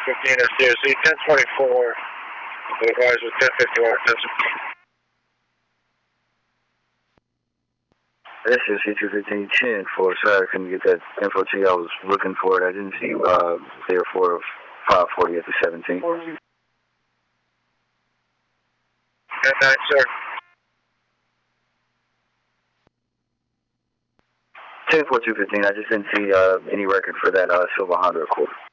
215 is COC 1024. Advise with 1051 attention. This is C215-10 for sorry I couldn't get that info to you. I was looking for it. I didn't see there for 540 at the 17. 10-9, sir. 10-4-215. I just didn't see any record for that Silver Honda Accord.